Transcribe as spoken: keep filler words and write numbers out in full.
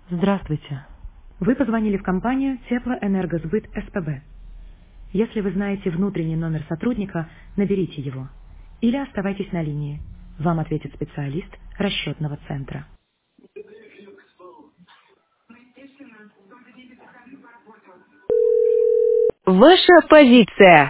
Здравствуйте. Вы позвонили в компанию Теплоэнергосбыт СПБ. Если вы знаете внутренний номер сотрудника, наберите его. Или оставайтесь на линии. Вам ответит специалист расчетного центра. Ваша позиция.